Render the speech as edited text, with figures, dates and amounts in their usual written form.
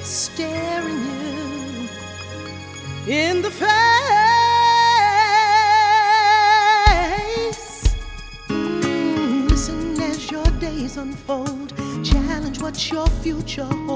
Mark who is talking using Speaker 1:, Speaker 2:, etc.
Speaker 1: staring you in the face. Listen as your days unfold. Challenge what your future